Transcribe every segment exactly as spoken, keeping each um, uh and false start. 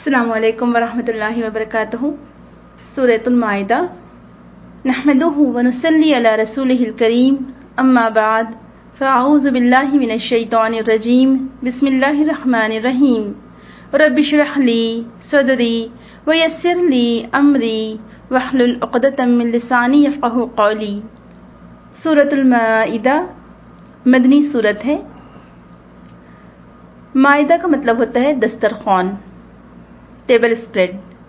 السلام علیکم ورحمۃ اللہ وبرکاتہ۔ سورۃ المائدہ۔ نحمدہ ونصلی علی رسولہ الکریم، اما بعد فاعوذ باللہ من الشیطان الرجیم، بسم اللہ الرحمن الرحیم۔ رب اشرح لی صدری ویسر لی امری واحلل عقدۃ من لسانی یفقہوا قولی۔ سورۃ المائدہ مدنی سورت ہے۔ مائدہ کا مطلب ہوتا ہے دسترخوان، ٹیبل اسپریڈ۔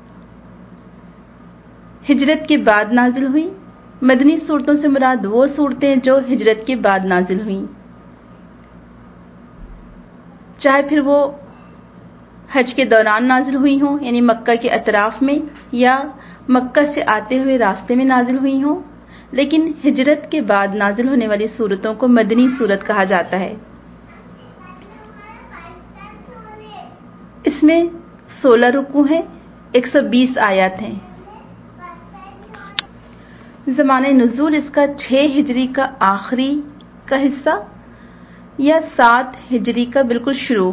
ہجرت کے بعد نازل ہوئی۔ مدنی صورتوں سے مراد وہ صورتیں جو ہجرت کے بعد نازل ہوئیں، چاہے پھر وہ حج کے دوران نازل ہوئی ہوں، یعنی مکہ کے اطراف میں، یا مکہ سے آتے ہوئے راستے میں نازل ہوئی ہوں، لیکن ہجرت کے بعد نازل ہونے والی صورتوں کو مدنی صورت کہا جاتا ہے۔ اس میں سولہ رکوع ہیں، ایک سو بیس آیات ہیں۔ زمانہ نزول اس کا چھ ہجری کا آخری کا حصہ یا سات ہجری کا بالکل شروع۔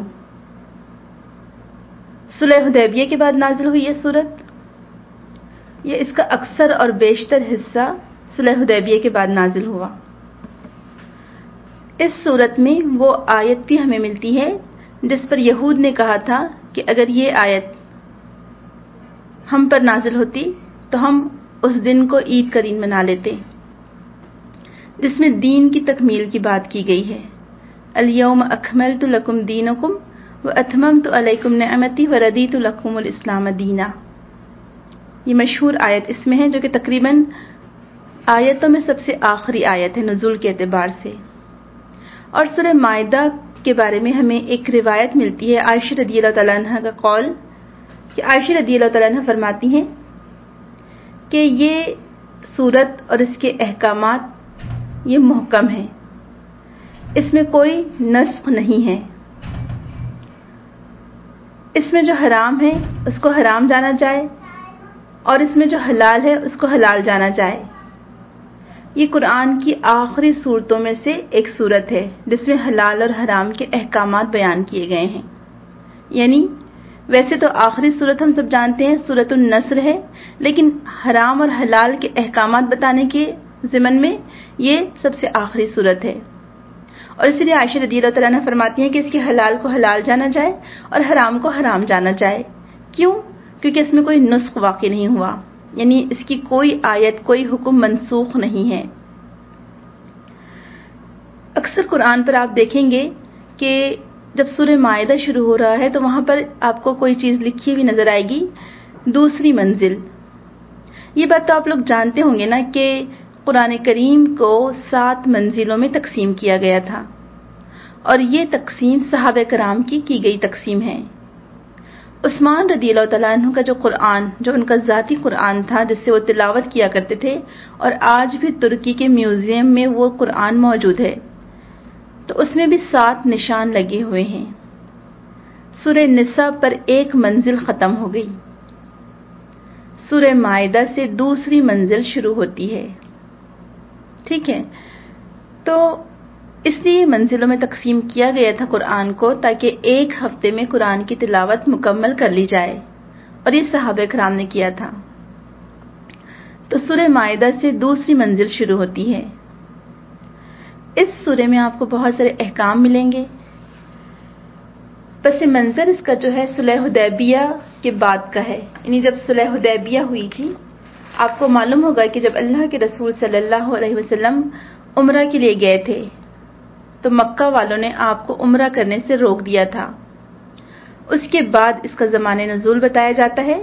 صلح حدیبیہ کے بعد نازل ہوئی یہ صورت، یا اس کا اکثر اور بیشتر حصہ صلح حدیبیہ کے بعد نازل ہوا۔ اس صورت میں وہ آیت بھی ہمیں ملتی ہے جس پر یہود نے کہا تھا کہ اگر یہ آیت ہم پر نازل ہوتی تو ہم اس دن کو عید کا دن منا لیتے، جس میں دین کی تکمیل کی بات کی گئی ہے۔ الیوم اکملت لکم دینکم واتممت علیکم نعمتی وردیت لکم الاسلام دینا۔ یہ مشہور آیت اس میں ہے، جو کہ تقریباً آیتوں میں سب سے آخری آیت ہے نزول کے اعتبار سے۔ اور سورہ مائدہ کے بارے میں ہمیں ایک روایت ملتی ہے عائشہ رضی اللہ تعالیٰ عنہ کا قول، کہ عائشہ رضی اللہ تعالیٰ عنہ فرماتی ہیں کہ یہ سورت اور اس کے احکامات یہ محکم ہیں، اس میں کوئی نسخ نہیں ہے۔ اس میں جو حرام ہے اس کو حرام جانا جائے، اور اس میں جو حلال ہے اس کو حلال جانا جائے۔ یہ قرآن کی آخری صورتوں میں سے ایک صورت ہے جس میں حلال اور حرام کے احکامات بیان کیے گئے ہیں۔ یعنی ویسے تو آخری صورت ہم سب جانتے ہیں سورۃ النصر ہے، لیکن حرام اور حلال کے احکامات بتانے کے ضمن میں یہ سب سے آخری صورت ہے۔ اور اسی لیے عائشہ رضی اللہ تعالیٰ عنہ فرماتی ہیں کہ اس کے حلال کو حلال جانا جائے اور حرام کو حرام جانا جائے۔ کیوں؟ کیونکہ اس میں کوئی نسخ واقع نہیں ہوا، یعنی اس کی کوئی آیت، کوئی حکم منسوخ نہیں ہے۔ اکثر قرآن پر آپ دیکھیں گے کہ جب سورہ مائدہ شروع ہو رہا ہے تو وہاں پر آپ کو کوئی چیز لکھی ہوئی نظر آئے گی، دوسری منزل۔ یہ بات تو آپ لوگ جانتے ہوں گے نا کہ قرآن کریم کو سات منزلوں میں تقسیم کیا گیا تھا، اور یہ تقسیم صحابہ کرام کی کی گئی تقسیم ہے۔ عثمان رضی اللہ تعالیٰ عنہ کا جو قرآن، جو ان کا ذاتی قرآن تھا جس سے وہ تلاوت کیا کرتے تھے، اور آج بھی ترکی کے میوزیم میں وہ قرآن موجود ہے، تو اس میں بھی سات نشان لگے ہوئے ہیں۔ سورہ نساء پر ایک منزل ختم ہو گئی، سورہ مائدہ سے دوسری منزل شروع ہوتی ہے۔ ٹھیک ہے، تو اس لیے منزلوں میں تقسیم کیا گیا تھا قرآن کو، تاکہ ایک ہفتے میں قرآن کی تلاوت مکمل کر لی جائے، اور یہ صحابہ کرام نے کیا تھا۔ تو سورہ مائدہ سے دوسری منزل شروع ہوتی ہے۔ اس سورے میں آپ کو بہت سارے احکام ملیں گے۔ پس منظر اس کا جو ہے صلح حدیبیہ کے بعد کا ہے، یعنی جب صلح حدیبیہ ہوئی تھی، آپ کو معلوم ہوگا کہ جب اللہ کے رسول صلی اللہ علیہ وسلم عمرہ کے لیے گئے تھے تو مکہ والوں نے آپ کو عمرہ کرنے سے روک دیا تھا۔ اس کے بعد اس کا زمانہ نزول بتایا جاتا ہے،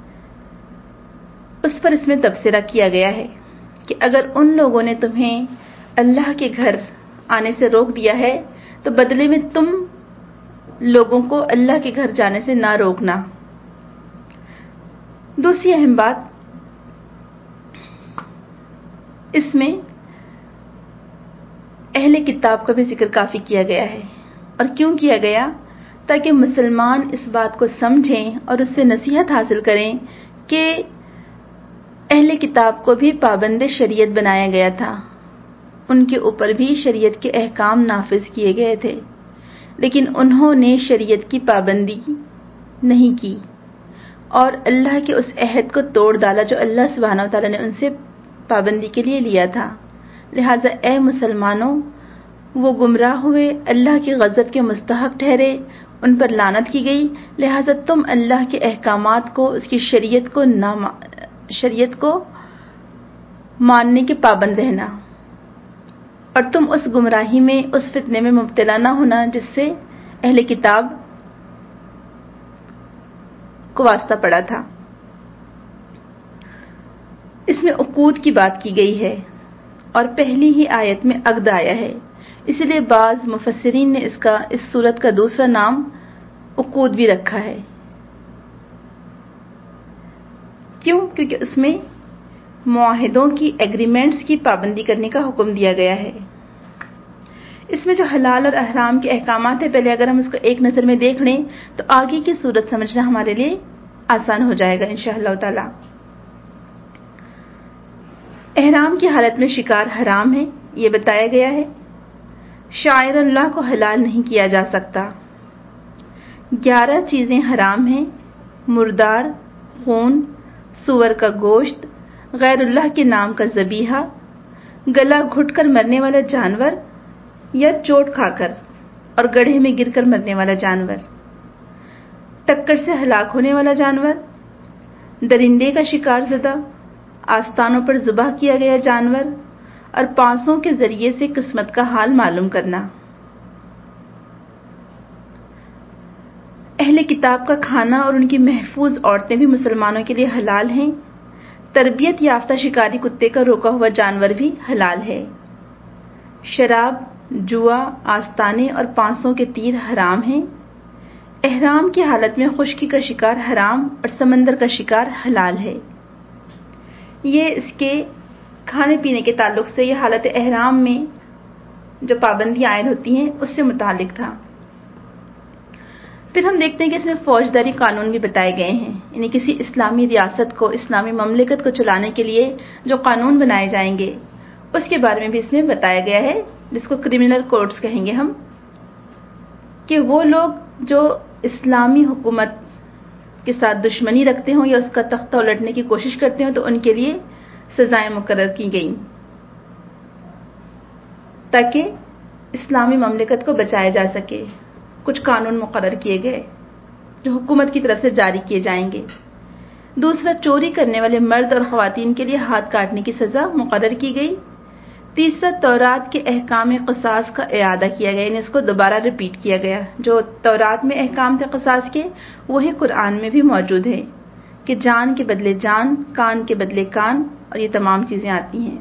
اس پر اس میں تبصرہ کیا گیا ہے کہ اگر ان لوگوں نے تمہیں اللہ کے گھر آنے سے روک دیا ہے تو بدلے میں تم لوگوں کو اللہ کے گھر جانے سے نہ روکنا۔ دوسری اہم بات، اس میں اہل کتاب کا بھی ذکر کافی کیا گیا ہے۔ اور کیوں کیا گیا؟ تاکہ مسلمان اس بات کو سمجھیں اور اس سے نصیحت حاصل کریں کہ اہل کتاب کو بھی پابند شریعت بنایا گیا تھا، ان کے اوپر بھی شریعت کے احکام نافذ کیے گئے تھے، لیکن انہوں نے شریعت کی پابندی نہیں کی، اور اللہ کے اس عہد کو توڑ ڈالا جو اللہ سبحانہ و تعالیٰ نے ان سے پابندی کے لیے لیا تھا. لہٰذا اے مسلمانوں، وہ گمراہ ہوئے، اللہ کے غضب کے مستحق ٹھہرے، ان پر لعنت کی گئی. لہٰذا تم اللہ کے احکامات کو، اس کی شریعت کو نام شریعت کو ماننے کے پابند رہنا، اور تم اس گمراہی میں، اس فتنے میں مبتلا نہ ہونا جس سے اہل کتاب کو واسطہ پڑا تھا. اس میں عقود کی بات کی گئی ہے اور پہلی ہی آیت میں عقد آیا ہے، اسی لیے بعض مفسرین نے اس کا اس سورت کا دوسرا نام عقود بھی رکھا ہے. کیوں؟ کیونکہ اس میں معاہدوں کی، ایگریمنٹس کی پابندی کرنے کا حکم دیا گیا ہے. اس میں جو حلال اور حرام کے احکامات ہیں، پہلے اگر ہم اس کو ایک نظر میں دیکھ لیں تو آگے کی صورت سمجھنا ہمارے لیے آسان ہو جائے گا انشاءاللہ تعالی. احرام کی حالت میں شکار حرام ہے، یہ بتایا گیا ہے. شاعر اللہ کو حلال نہیں کیا جا سکتا. گیارہ چیزیں حرام ہیں: مردار، خون، سور کا گوشت، غیر اللہ کے نام کا ذبیحہ، گلا گھٹ کر مرنے والا جانور یا چوٹ کھا کر اور گڑھے میں گر کر مرنے والا جانور، ٹکر سے ہلاک ہونے والا جانور، درندے کا شکار زدہ، آستانوں پر ذبح کیا گیا جانور، اور پانسوں کے ذریعے سے قسمت کا حال معلوم کرنا. اہل کتاب کا کھانا اور ان کی محفوظ عورتیں بھی مسلمانوں کے لیے حلال ہیں. تربیت یافتہ شکاری کتے کا روکا ہوا جانور بھی حلال ہے. شراب، جوا، آستانے اور پانسوں کے تیر حرام ہیں. احرام کی حالت میں خشکی کا شکار حرام اور سمندر کا شکار حلال ہے. یہ اس کے کھانے پینے کے تعلق سے، یہ حالت احرام میں جو پابندیاں عائد ہوتی ہیں اس سے متعلق تھا. پھر ہم دیکھتے ہیں کہ اس میں فوجداری قانون بھی بتائے گئے ہیں، یعنی کسی اسلامی ریاست کو، اسلامی مملکت کو چلانے کے لیے جو قانون بنائے جائیں گے اس کے بارے میں بھی اس میں بتایا گیا ہے، جس کو کرمنل کوڈز کہیں گے ہم، کہ وہ لوگ جو اسلامی حکومت کے ساتھ دشمنی رکھتے ہوں یا اس کا تختہ الٹنے کی کوشش کرتے ہوں تو ان کے لیے سزائیں مقرر کی گئیں تاکہ اسلامی مملکت کو بچایا جا سکے. کچھ قانون مقرر کیے گئے جو حکومت کی طرف سے جاری کیے جائیں گے. دوسرا، چوری کرنے والے مرد اور خواتین کے لیے ہاتھ کاٹنے کی سزا مقرر کی گئی. تیسرا، تورات کے احکام قصاص کا اعادہ کیا گیا، یعنی اس کو دوبارہ ریپیٹ کیا گیا. جو تورات میں احکام تھے قصاص کے، وہی قرآن میں بھی موجود ہے کہ جان کے بدلے جان، کان کے بدلے کان، اور یہ تمام چیزیں آتی ہیں.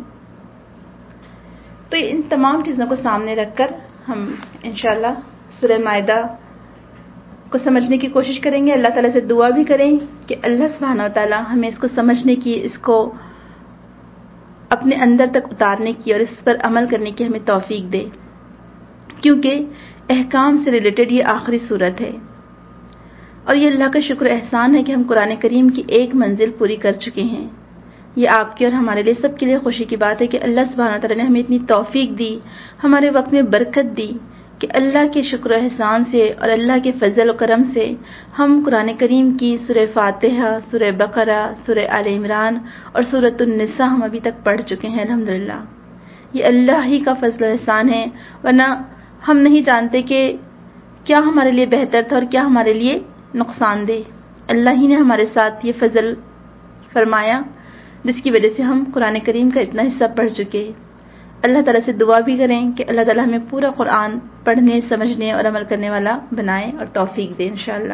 تو ان تمام چیزوں کو سامنے رکھ کر ہم انشاءاللہ سورہ مائدہ کو سمجھنے کی کوشش کریں گے. اللہ تعالیٰ سے دعا بھی کریں کہ اللہ سبحانہ و تعالیٰ ہمیں اس کو سمجھنے کی، اس کو اپنے اندر تک اتارنے کی اور اس پر عمل کرنے کی ہمیں توفیق دے، کیونکہ احکام سے ریلیٹڈ یہ آخری صورت ہے. اور یہ اللہ کا شکر احسان ہے کہ ہم قرآن کریم کی ایک منزل پوری کر چکے ہیں. یہ آپ کے اور ہمارے لیے، سب کے لیے خوشی کی بات ہے کہ اللہ سبحانہ و تعالیٰ نے ہمیں اتنی توفیق دی، ہمارے وقت میں برکت دی کہ اللہ کے شکر و احسان سے اور اللہ کے فضل و کرم سے ہم قرآن کریم کی سورہ فاتحہ، سورہ بقرہ، سورہ آل عمران اور سورۃ النساء ہم ابھی تک پڑھ چکے ہیں الحمدللہ. یہ اللہ ہی کا فضل و احسان ہے، ورنہ ہم نہیں جانتے کہ کیا ہمارے لیے بہتر تھا اور کیا ہمارے لیے نقصان دہ. اللہ ہی نے ہمارے ساتھ یہ فضل فرمایا جس کی وجہ سے ہم قرآن کریم کا اتنا حصہ پڑھ چکے. اللہ تعالیٰ سے دعا بھی کریں کہ اللہ تعالیٰ ہمیں پورا قرآن پڑھنے، سمجھنے اور عمل کرنے والا بنائے اور توفیق دے انشاءاللہ.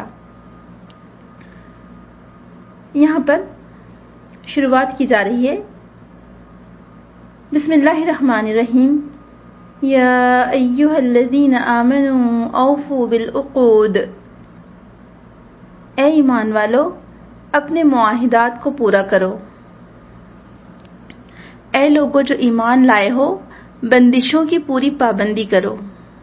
یہاں پر شروعات کی جا رہی ہے بسم اللہ الرحمن الرحیم. یا ایھا الذین آمنوا اوفوا بالعقود، اے ایمان والو اپنے معاہدات کو پورا کرو. اے لوگو جو ایمان لائے ہو، بندشوں کی پوری پابندی کرو.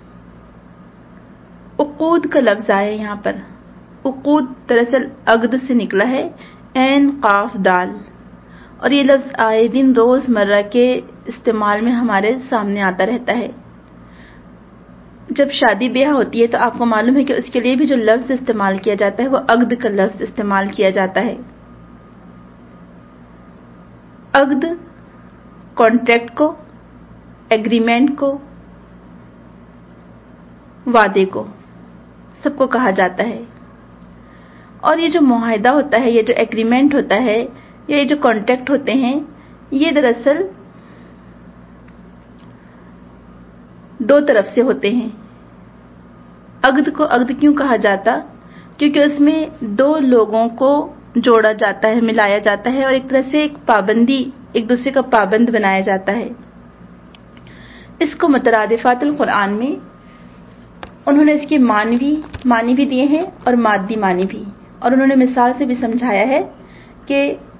عقود کا لفظ آیا یہاں پر. عقود دراصل عقد سے نکلا ہے، عین قاف دال، اور یہ لفظ آئے دن روز مرہ کے استعمال میں ہمارے سامنے آتا رہتا ہے. جب شادی بیاہ ہوتی ہے تو آپ کو معلوم ہے کہ اس کے لیے بھی جو لفظ استعمال کیا جاتا ہے وہ عقد کا لفظ استعمال کیا جاتا ہے. عقد کانٹریکٹ کو، ایگریمنٹ کو، وعدے کو، سب کو کہا جاتا ہے. اور یہ جو معاہدہ ہوتا ہے، یہ جو ایگریمنٹ ہوتا ہے، یا یہ جو کانٹریکٹ ہوتے ہیں، یہ دراصل دو طرف سے ہوتے ہیں. عقد کو عقد کیوں کہا جاتا؟ کیونکہ اس میں دو لوگوں کو جوڑا جاتا ہے، ملایا جاتا ہے، اور ایک طرح سے ایک پابندی، ایک دوسرے کا پابند بنایا جاتا ہے. اس کو مترادفات القرآن میں انہوں نے اس کے معنوی معنی بھی دیے ہیں اور مادی معنی بھی، اور انہوں نے مثال سے بھی سمجھایا ہے کہ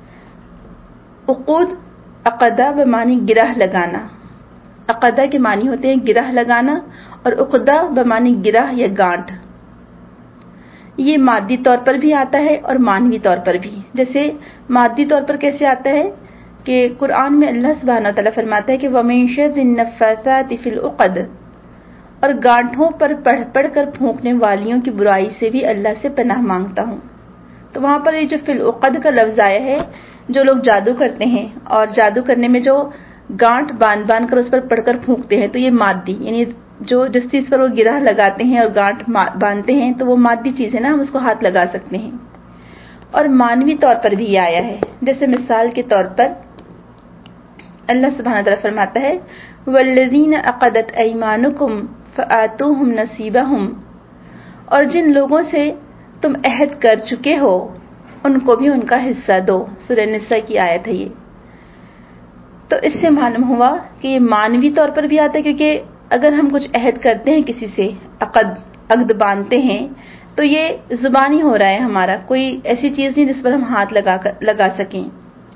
عقود عقدہ بمعنی گرہ لگانا. عقدہ کے معنی ہوتے ہیں گرہ لگانا، اور عقدہ بمعنی گرہ یا گانٹھ. یہ مادی طور پر بھی آتا ہے اور معنوی طور پر بھی. جیسے مادی طور پر کیسے آتا ہے کہ قرآن میں اللہ سبحانہ وتعالیٰ فرماتا ہے کہ وَمِن شَرِّ النَّفَّاثَاتِ فِی الْعُقَدِ، اور گانٹھوں پر پڑھ پڑھ کر پھونکنے والیوں کی برائی سے بھی اللہ سے پناہ مانگتا ہوں. تو وہاں پر یہ جو فی العقد کا لفظ آیا ہے، جو لوگ جادو کرتے ہیں اور جادو کرنے میں جو گانٹھ باندھ باندھ کر اس پر پڑھ کر پھونکتے ہیں، تو یہ مادی، یعنی جو جس چیز پر وہ گرہ لگاتے ہیں اور گانٹھ باندھتے ہیں تو وہ مادی چیز ہے نا، ہم اس کو ہاتھ لگا سکتے ہیں. اور مانوی طور پر بھی آیا ہے. جیسے مثال کے طور پر اللہ سبحانہ تعالیٰ فرماتا ہے وَالَّذِينَ عَقَدَتْ أَيْمَانُكُمْ فَآتُوهُمْ نَصِيبَهُمْ، اور جن لوگوں سے تم عہد کر چکے ہو ان کو بھی ان کا حصہ دو. سورہ نساء کی آیت ہے یہ. تو اس سے معلوم ہوا کہ یہ مانوی طور پر بھی آتا ہے، کیونکہ اگر ہم کچھ عہد کرتے ہیں کسی سے، عقد عقد باندھتے ہیں، تو یہ زبانی ہو رہا ہے ہمارا، کوئی ایسی چیز نہیں جس پر ہم ہاتھ لگا کر لگا سکیں.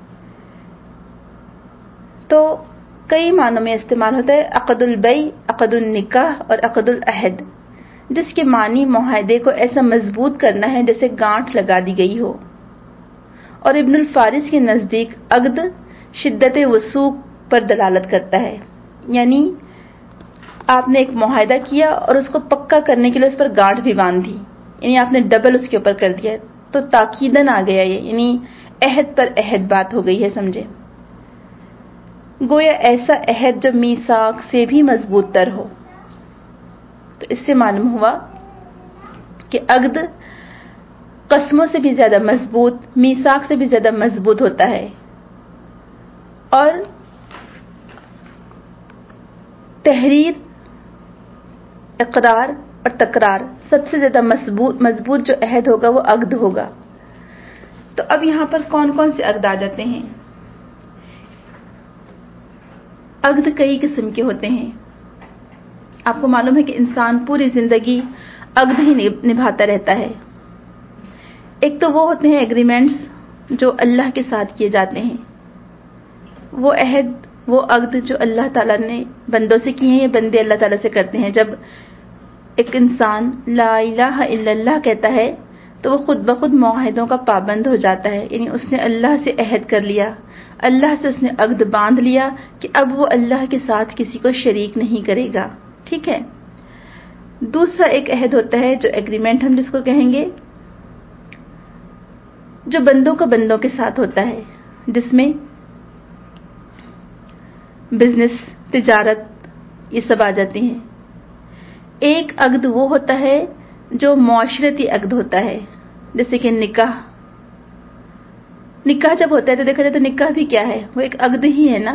تو کئی معنوں میں استعمال ہوتا ہے عقد البیع، عقد النکاح اور عقد العہد، جس کے معنی معاہدے کو ایسا مضبوط کرنا ہے جیسے گانٹھ لگا دی گئی ہو. اور ابن الفارس کے نزدیک عقد شدت وثوق پر دلالت کرتا ہے، یعنی آپ نے ایک معاہدہ کیا اور اس کو پکا کرنے کے لیے اس پر گانٹھ بھی باندھ دی، یعنی آپ نے ڈبل اس کے اوپر کر دیا، تو تاکیدن آ گیا یہ، یعنی عہد پر عہد بات ہو گئی ہے، سمجھے. گویا ایسا عہد جو میثاق سے بھی مضبوط تر ہو. تو اس سے معلوم ہوا کہ عقد قسموں سے بھی زیادہ مضبوط، میثاق سے بھی زیادہ مضبوط ہوتا ہے، اور تحریر، اقرار اور تکرار سب سے زیادہ مضبوط مضبوط جو عہد ہوگا وہ عقد ہوگا. تو اب یہاں پر کون کون سے عقد آ جاتے ہیں؟ عقد کئی قسم کے ہوتے ہیں. آپ کو معلوم ہے کہ انسان پوری زندگی عقد ہی نبھاتا رہتا ہے. ایک تو وہ ہوتے ہیں ایگریمنٹس جو اللہ کے ساتھ کیے جاتے ہیں، وہ عہد، وہ عقد جو اللہ تعالیٰ نے بندوں سے کیے ہیں، یہ بندے اللہ تعالیٰ سے کرتے ہیں. جب ایک انسان لا الہ الا اللہ کہتا ہے تو وہ خود بخود معاہدوں کا پابند ہو جاتا ہے، یعنی اس نے اللہ سے عہد کر لیا، اللہ سے اس نے عقد باندھ لیا کہ اب وہ اللہ کے ساتھ کسی کو شریک نہیں کرے گا. ٹھیک ہے. دوسرا ایک عہد ہوتا ہے جو ایگریمنٹ ہم جس کو کہیں گے، جو بندوں کا بندوں کے ساتھ ہوتا ہے، جس میں بزنس، تجارت، یہ سب آ جاتے ہیں. ایک عقد وہ ہوتا ہے جو معاشرتی عقد ہوتا ہے، جیسے کہ نکاح. نکاح جب ہوتا ہے تو دیکھا جائے تو نکاح بھی کیا ہے، وہ ایک عقد ہی ہے نا،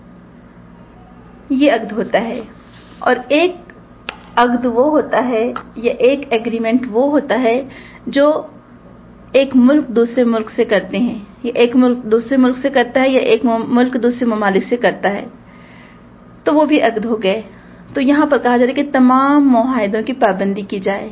یہ عقد ہوتا ہے. اور ایک عقد وہ ہوتا ہے یا ایک ایگریمنٹ وہ ہوتا ہے جو ایک ملک دوسرے ملک سے کرتے ہیں، یا ایک ملک دوسرے ملک سے کرتا ہے یا ایک ملک دوسرے ممالک سے کرتا ہے، تو وہ بھی عقد ہو گئے. تو یہاں پر کہا جا رہا ہے کہ تمام معاہدوں کی پابندی کی جائے.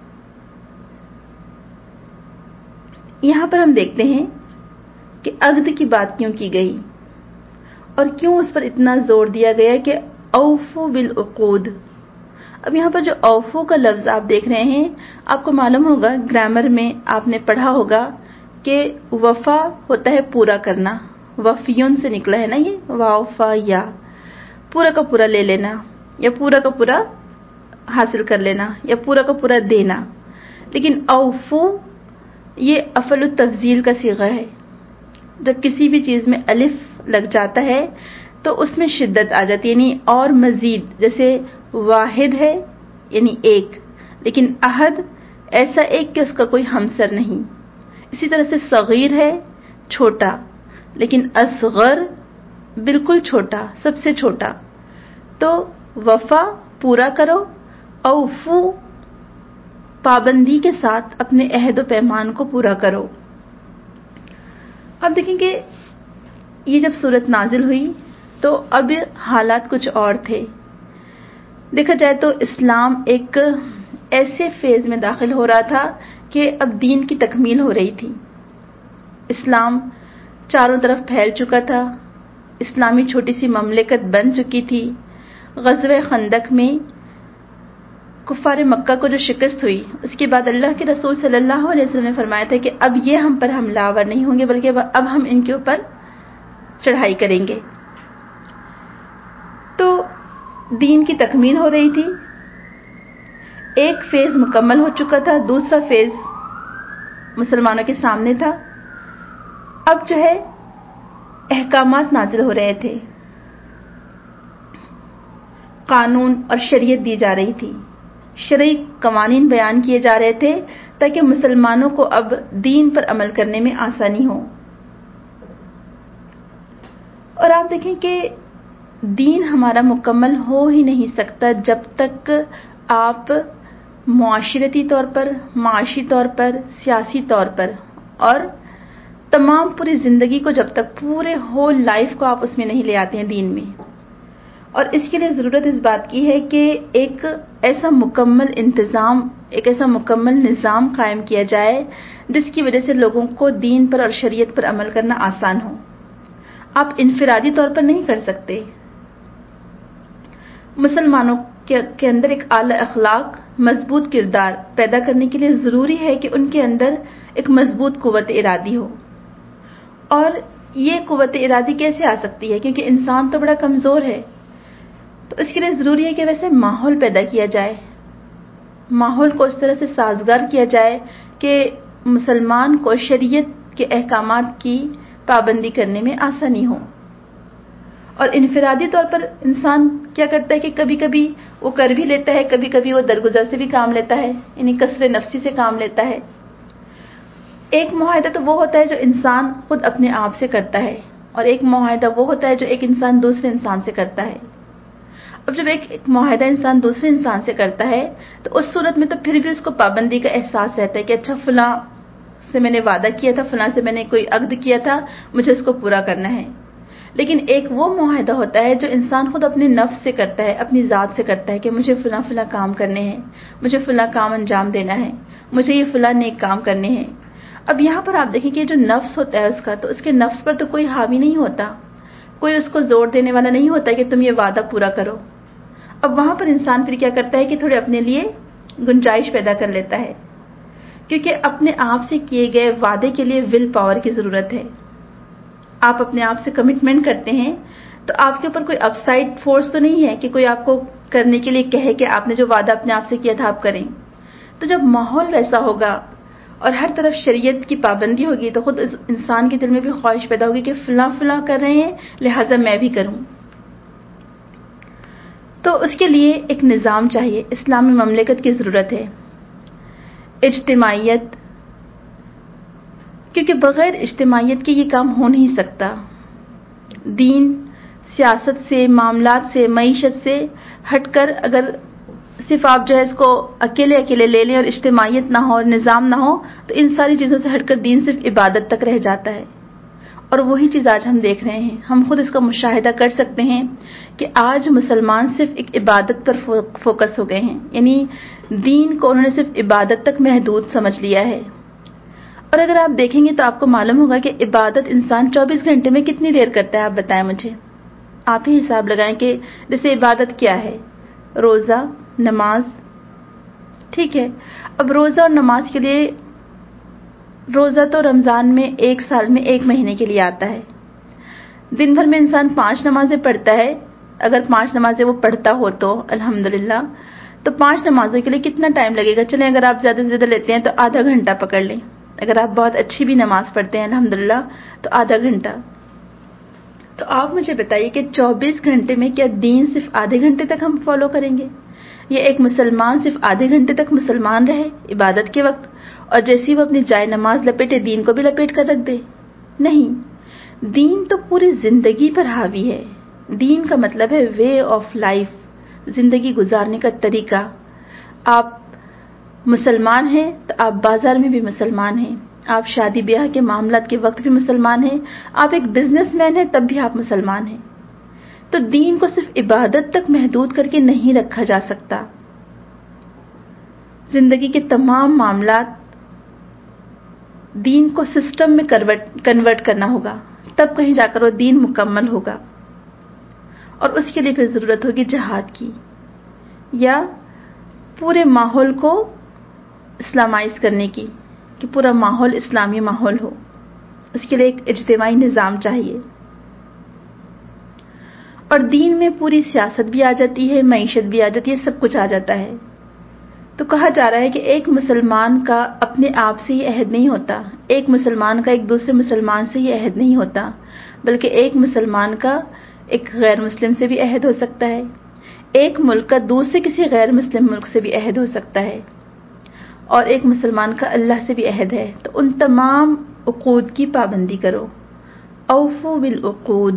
یہاں پر ہم دیکھتے ہیں کہ عقد کی بات کیوں کی گئی اور کیوں اس پر اتنا زور دیا گیا کہ اوفو بالعقود. اب یہاں پر جو اوفو کا لفظ آپ دیکھ رہے ہیں، آپ کو معلوم ہوگا گرامر میں آپ نے پڑھا ہوگا کہ وفا ہوتا ہے پورا کرنا، وفیون سے نکلا ہے نا یہ، واوفا، یا پورا کا پورا لے لینا یا پورا کا پورا حاصل کر لینا یا پورا کا پورا دینا. لیکن اوفو یہ افعل التفضیل کا صیغہ ہے. جب کسی بھی چیز میں الف لگ جاتا ہے تو اس میں شدت آ جاتی ہے, یعنی اور مزید. جیسے واحد ہے یعنی ایک, لیکن احد ایسا ایک کہ اس کا کوئی ہمسر نہیں. اسی طرح سے صغیر ہے چھوٹا, لیکن اصغر بالکل چھوٹا, سب سے چھوٹا. تو وفا پورا کرو, اوفو پابندی کے ساتھ اپنے عہد و پیمان کو پورا کرو. اب دیکھیں کہ یہ جب صورت نازل ہوئی تو اب حالات کچھ اور تھے. دیکھا جائے تو اسلام ایک ایسے فیز میں داخل ہو رہا تھا کہ اب دین کی تکمیل ہو رہی تھی. اسلام چاروں طرف پھیل چکا تھا, اسلامی چھوٹی سی مملکت بن چکی تھی. غزوہ خندق میں کفار مکہ کو جو شکست ہوئی, اس کے بعد اللہ کے رسول صلی اللہ علیہ وسلم نے فرمایا تھا کہ اب یہ ہم پر حملہ آور نہیں ہوں گے, بلکہ اب ہم ان کے اوپر چڑھائی کریں گے. تو دین کی تکمیل ہو رہی تھی, ایک فیز مکمل ہو چکا تھا, دوسرا فیز مسلمانوں کے سامنے تھا. اب جو ہے احکامات نازل ہو رہے تھے, قانون اور شریعت دی جا رہی تھی, شرعی قوانین بیان کیے جا رہے تھے تاکہ مسلمانوں کو اب دین پر عمل کرنے میں آسانی ہو. اور آپ دیکھیں کہ دین ہمارا مکمل ہو ہی نہیں سکتا جب تک آپ معاشرتی طور پر, معاشی طور پر, سیاسی طور پر اور تمام پوری زندگی کو جب تک پورے ہول لائف کو آپ اس میں نہیں لے آتے ہیں دین میں. اور اس کے لیے ضرورت اس بات کی ہے کہ ایک ایسا مکمل انتظام, ایک ایسا مکمل نظام قائم کیا جائے جس کی وجہ سے لوگوں کو دین پر اور شریعت پر عمل کرنا آسان ہو. آپ انفرادی طور پر نہیں کر سکتے. مسلمانوں کے اندر ایک اعلی اخلاق, مضبوط کردار پیدا کرنے کے لیے ضروری ہے کہ ان کے اندر ایک مضبوط قوت ارادی ہو. اور یہ قوت ارادی کیسے آ سکتی ہے؟ کیونکہ انسان تو بڑا کمزور ہے. تو اس کے لیے ضروری ہے کہ ویسے ماحول پیدا کیا جائے, ماحول کو اس طرح سے سازگار کیا جائے کہ مسلمان کو شریعت کے احکامات کی پابندی کرنے میں آسانی ہو. اور انفرادی طور پر انسان کیا کرتا ہے کہ کبھی کبھی وہ کر بھی لیتا ہے, کبھی کبھی وہ درگزر سے بھی کام لیتا ہے, یعنی کسر نفسی سے کام لیتا ہے. ایک معاہدہ تو وہ ہوتا ہے جو انسان خود اپنے آپ سے کرتا ہے, اور ایک معاہدہ وہ ہوتا ہے جو ایک انسان دوسرے انسان سے کرتا ہے. اب جب ایک معاہدہ انسان دوسرے انسان سے کرتا ہے تو اس صورت میں تو پھر بھی اس کو پابندی کا احساس رہتا ہے کہ اچھا فلاں سے میں نے وعدہ کیا تھا, فلاں سے میں نے کوئی عقد کیا تھا, مجھے اس کو پورا کرنا ہے. لیکن ایک وہ معاہدہ ہوتا ہے جو انسان خود اپنے نفس سے کرتا ہے, اپنی ذات سے کرتا ہے کہ مجھے فلاں فلاں کام کرنے ہیں, مجھے فلاں کام انجام دینا ہے, مجھے یہ فلاں نیک کام کرنے ہیں. اب یہاں پر آپ دیکھیں کہ جو نفس ہوتا ہے اس کا, تو اس کے نفس پر تو کوئی حاوی نہیں ہوتا, کوئی اس کو زور دینے والا نہیں ہوتا کہ تم یہ وعدہ پورا کرو. اب وہاں پر انسان پھر کیا کرتا ہے کہ تھوڑے اپنے لیے گنجائش پیدا کر لیتا ہے, کیونکہ اپنے آپ سے کیے گئے وعدے کے لیے ول پاور کی ضرورت ہے. آپ اپنے آپ سے کمٹمنٹ کرتے ہیں تو آپ کے اوپر کوئی اپ سائڈ فورس تو نہیں ہے کہ کوئی آپ کو کرنے کے لیے کہے کہ آپ نے جو وعدہ اپنے آپ سے کیا تھا آپ کریں. تو جب ماحول ویسا ہوگا اور ہر طرف شریعت کی پابندی ہوگی تو خود انسان کے دل میں بھی خواہش پیدا ہوگی کہ فلاں فلاں کر رہے ہیں لہٰذا میں بھی کروں. تو اس کے لیے ایک نظام چاہیے, اسلامی مملکت کی ضرورت ہے, اجتماعیت, کیونکہ بغیر اجتماعیت کے یہ کام ہو نہیں سکتا. دین سیاست سے, معاملات سے, معیشت سے ہٹ کر اگر صرف آپ جو ہے اس کو اکیلے اکیلے لے لیں اور اجتماعیت نہ ہو اور نظام نہ ہو تو ان ساری چیزوں سے ہٹ کر دین صرف عبادت تک رہ جاتا ہے. اور وہی چیز آج ہم دیکھ رہے ہیں, ہم خود اس کا مشاہدہ کر سکتے ہیں کہ آج مسلمان صرف ایک عبادت پر فوکس ہو گئے ہیں, یعنی دین کو انہوں نے صرف عبادت تک محدود سمجھ لیا ہے. اور اگر آپ دیکھیں گے تو آپ کو معلوم ہوگا کہ عبادت انسان چوبیس گھنٹے میں کتنی دیر کرتا ہے. آپ بتائیں مجھے, آپ ہی حساب لگائیں کہ جیسے عبادت کیا ہے, روزہ, نماز, ٹھیک ہے. اب روزہ اور نماز کے لیے, روزہ تو رمضان میں ایک سال میں ایک مہینے کے لیے آتا ہے. دن بھر میں انسان پانچ نمازیں پڑھتا ہے, اگر پانچ نمازیں وہ پڑھتا ہو تو الحمدللہ. تو پانچ نمازوں کے لیے کتنا ٹائم لگے گا؟ چلیں اگر آپ زیادہ سے زیادہ لیتے ہیں تو آدھا گھنٹہ پکڑ لیں. اگر آپ بہت اچھی بھی نماز پڑھتے ہیں الحمدللہ تو آدھا گھنٹہ. تو آپ مجھے بتائیے کہ چوبیس گھنٹے میں کیا دین صرف آدھے گھنٹے تک ہم فالو کریں گے؟ یا ایک مسلمان صرف آدھے گھنٹے تک مسلمان رہے عبادت کے وقت اور جیسی وہ اپنی جائے نماز لپیٹے دین کو بھی لپیٹ کر رکھ دے؟ نہیں، دین تو پوری زندگی پر حاوی ہے. دین کا مطلب ہے وے آف لائف، زندگی گزارنے کا طریقہ. آپ مسلمان ہیں تو آپ بازار میں بھی مسلمان ہیں، آپ شادی بیاہ کے معاملات کے وقت بھی مسلمان ہیں، آپ ایک بزنس مین ہیں تب بھی آپ مسلمان ہیں. تو دین کو صرف عبادت تک محدود کر کے نہیں رکھا جا سکتا. زندگی کے تمام معاملات دین کو سسٹم میں کنورٹ کرنا ہوگا، تب کہیں جا کر وہ دین مکمل ہوگا. اور اس کے لیے پھر ضرورت ہوگی جہاد کی، یا پورے ماحول کو اسلامائز کرنے کی کہ پورا ماحول اسلامی ماحول ہو. اس کے لیے ایک اجتماعی نظام چاہیے. اور دین میں پوری سیاست بھی آ جاتی ہے، معیشت بھی آ جاتی ہے، سب کچھ آ جاتا ہے. تو کہا جا رہا ہے کہ ایک مسلمان کا اپنے آپ سے ہی عہد نہیں ہوتا، ایک مسلمان کا ایک دوسرے مسلمان سے ہی عہد نہیں ہوتا، بلکہ ایک مسلمان کا ایک غیر مسلم سے بھی عہد ہو سکتا ہے، ایک ملک کا دوسرے کسی غیر مسلم ملک سے بھی عہد ہو سکتا ہے، اور ایک مسلمان کا اللہ سے بھی عہد ہے. تو ان تمام عقود کی پابندی کرو. اوفو بالعقود،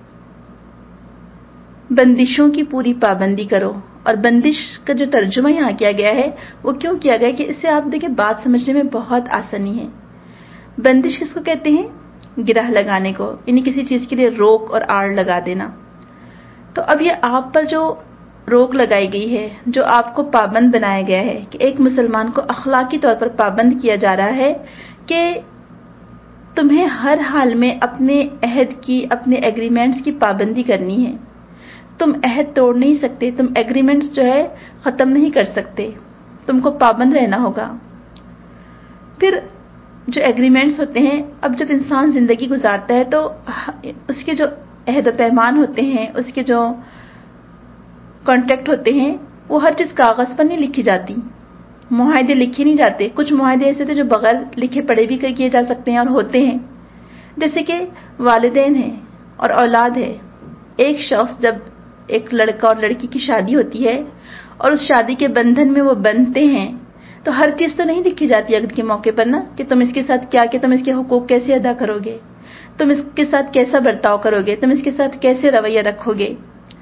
بندشوں کی پوری پابندی کرو. اور بندش کا جو ترجمہ یہاں کیا گیا ہے وہ کیوں کیا گیا کہ اس سے آپ دیکھیں بات سمجھنے میں بہت آسانی ہے. بندش کس کو کہتے ہیں؟ گرہ لگانے کو، یعنی کسی چیز کے لیے روک اور آڑ لگا دینا. تو اب یہ آپ پر جو روک لگائی گئی ہے، جو آپ کو پابند بنایا گیا ہے، کہ ایک مسلمان کو اخلاقی طور پر پابند کیا جا رہا ہے کہ تمہیں ہر حال میں اپنے عہد کی، اپنے ایگریمنٹس کی پابندی کرنی ہے. تم عہد توڑ نہیں سکتے، تم ایگریمنٹس جو ہے ختم نہیں کر سکتے، تم کو پابند رہنا ہوگا. پھر جو ایگریمنٹس ہوتے ہیں، اب جب انسان زندگی گزارتا ہے تو اس کے جو عہد و پیمان ہوتے ہیں، اس کے جو کانٹریکٹ ہوتے ہیں، وہ ہر چیز کاغذ پر نہیں لکھی جاتی، معاہدے لکھے نہیں جاتے. کچھ معاہدے ایسے تھے جو بغیر لکھے پڑھے بھی کیے جا سکتے ہیں اور ہوتے ہیں، جیسے کہ والدین ہیں اور اولاد ہے. ایک شخص جب ایک لڑکا اور لڑکی کی شادی ہوتی ہے اور اس شادی کے بندھن میں وہ بندھتے ہیں تو ہر چیز تو نہیں لکھی جاتی عقد کے موقع پر نا، کہ تم اس کے ساتھ کیا کہ تم اس کے حقوق کیسے ادا کرو گے، تم اس کے ساتھ کیسا برتاؤ کرو گے، تم اس کے ساتھ کیسے رویہ رکھو گے،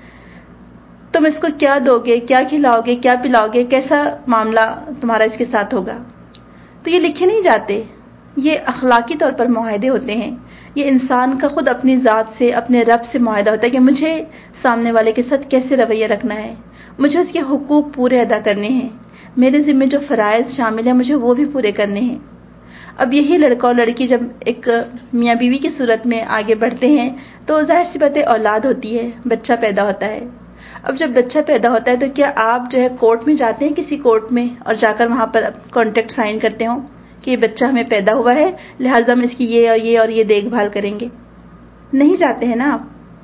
تم اس کو کیا دو گے، کیا کھلاؤ گے، کیا پلاؤ گے، کیسا معاملہ تمہارا اس کے ساتھ ہوگا. تو یہ لکھے نہیں جاتے، یہ اخلاقی طور پر معاہدے ہوتے ہیں. یہ انسان کا خود اپنی ذات سے، اپنے رب سے معاہدہ ہوتا ہے کہ مجھے سامنے والے کے ساتھ کیسے رویہ رکھنا ہے، مجھے اس کے حقوق پورے ادا کرنے ہیں، میرے ذمہ جو فرائض شامل ہیں مجھے وہ بھی پورے کرنے ہیں. اب یہی لڑکا اور لڑکی جب ایک میاں بیوی کی صورت میں آگے بڑھتے ہیں تو ظاہر سی بات ہے اولاد ہوتی ہے، بچہ پیدا ہوتا ہے. اب جب بچہ پیدا ہوتا ہے تو کیا آپ جو ہے کورٹ میں جاتے ہیں، کسی کورٹ میں، اور جا کر وہاں پر کانٹریکٹ سائن کرتے ہوں کہ یہ بچہ ہمیں پیدا ہوا ہے لہٰذا ہم اس کی یہ اور یہ اور یہ دیکھ بھال کریں گے؟ نہیں جاتے ہیں نا آپ.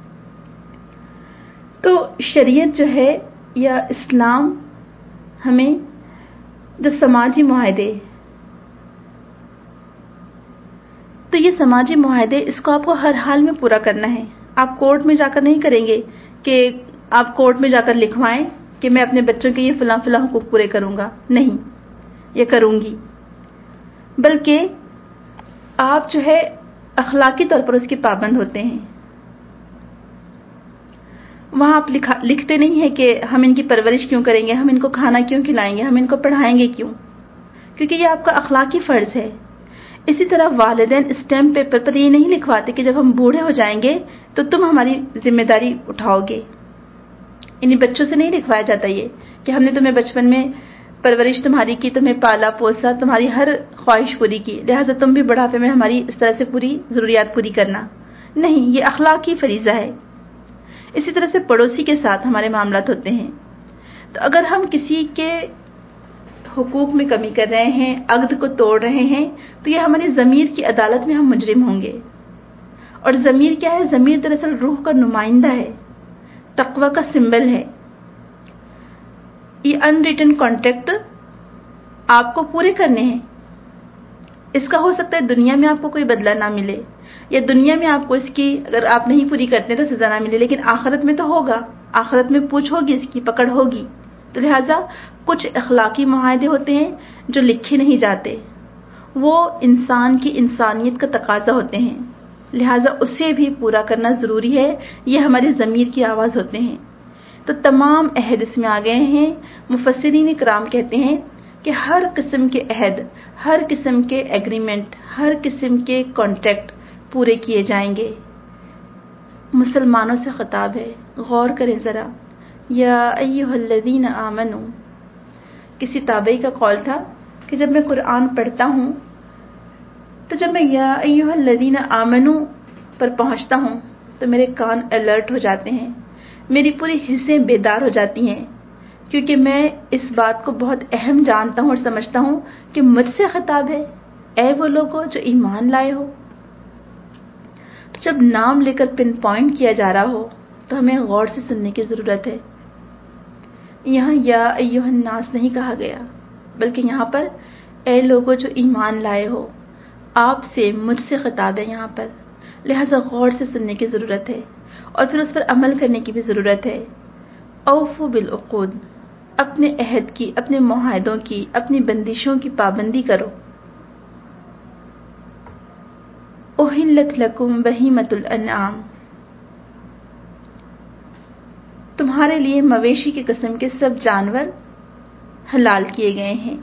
تو شریعت جو ہے یا اسلام ہمیں جو سماجی معاہدے، تو یہ سماجی معاہدے اس کو آپ کو ہر حال میں پورا کرنا ہے. آپ کورٹ میں جا کر نہیں کریں گے کہ آپ کورٹ میں جا کر لکھوائیں کہ میں اپنے بچوں کے یہ فلاں فلاں حقوق پورے کروں گا، نہیں یہ کروں گی، بلکہ آپ جو ہے اخلاقی طور پر اس کے پابند ہوتے ہیں. وہاں آپ لکھتے نہیں ہیں کہ ہم ان کی پرورش کیوں کریں گے، ہم ان کو کھانا کیوں کھلائیں گے، ہم ان کو پڑھائیں گے کیوں، کیونکہ یہ آپ کا اخلاقی فرض ہے. اسی طرح والدین اسٹیمپ پیپر پر یہ نہیں لکھواتے کہ جب ہم بوڑھے ہو جائیں گے تو تم ہماری ذمہ داری اٹھاؤ گے. انہیں بچوں سے نہیں لکھوایا جاتا یہ کہ ہم نے تمہیں بچپن میں پرورش تمہاری کی، تمہیں پالا پوسا، تمہاری ہر خواہش پوری کی، لہٰذا تم بھی بڑھاپے میں ہماری اس طرح سے پوری ضروریات پوری کرنا. نہیں، یہ اخلاقی فریضہ ہے. اسی طرح سے پڑوسی کے ساتھ ہمارے معاملات ہوتے ہیں. تو اگر ہم کسی کے حقوق میں کمی کر رہے ہیں، عقد کو توڑ رہے ہیں، تو یہ ہماری ضمیر کی عدالت میں ہم مجرم ہوں گے. اور ضمیر کیا ہے؟ ضمیر دراصل روح کا نمائندہ ہے، تقوی کا سمبل ہے. یہ انریٹن کانٹریکٹ آپ کو پورے کرنے ہیں. اس کا ہو سکتا ہے دنیا میں آپ کو کوئی بدلہ نہ ملے, یا دنیا میں آپ کو اس کی اگر آپ نہیں پوری کرتے تو سزا نہ ملے, لیکن آخرت میں تو ہوگا, آخرت میں پوچھ ہوگی, اس کی پکڑ ہوگی. تو لہٰذا کچھ اخلاقی معاہدے ہوتے ہیں جو لکھے نہیں جاتے, وہ انسان کی انسانیت کا تقاضا ہوتے ہیں, لہٰذا اسے بھی پورا کرنا ضروری ہے. یہ ہمارے ضمیر کی آواز ہوتے ہیں. تو تمام عہد اس میں آ گئے ہیں. مفسرین کرام کہتے ہیں کہ ہر قسم کے عہد, ہر قسم کے ایگریمنٹ, ہر قسم کے کانٹریکٹ پورے کیے جائیں گے. مسلمانوں سے خطاب ہے, غور کریں ذرا. یا ایھا الذین آمنوا, کسی تابعی کا قول تھا کہ جب میں قرآن پڑھتا ہوں تو جب میں یا ایھا الذین آمنوا پر پہنچتا ہوں تو میرے کان الرٹ ہو جاتے ہیں, میری پوری حصیں بیدار ہو جاتی ہیں, کیونکہ میں اس بات کو بہت اہم جانتا ہوں اور سمجھتا ہوں کہ مجھ سے خطاب ہے, اے وہ لوگوں جو ایمان لائے ہو. جب نام لے کر پن پوائنٹ کیا جا رہا ہو تو ہمیں غور سے سننے کی ضرورت ہے. یہاں یا ایھا الناس نہیں کہا گیا, بلکہ یہاں پر اے لوگوں جو ایمان لائے ہو, آپ سے, مجھ سے خطاب ہے یہاں پر. لہذا غور سے سننے کی ضرورت ہے اور پھر اس پر عمل کرنے کی بھی ضرورت ہے. اوفوا بالعقود, اپنے عہد کی, اپنے معاہدوں کی, اپنی بندشوں کی پابندی کرو. احلت لکم بہیمۃ الانعام, تمہارے لیے مویشی کی قسم کے سب جانور حلال کیے گئے ہیں.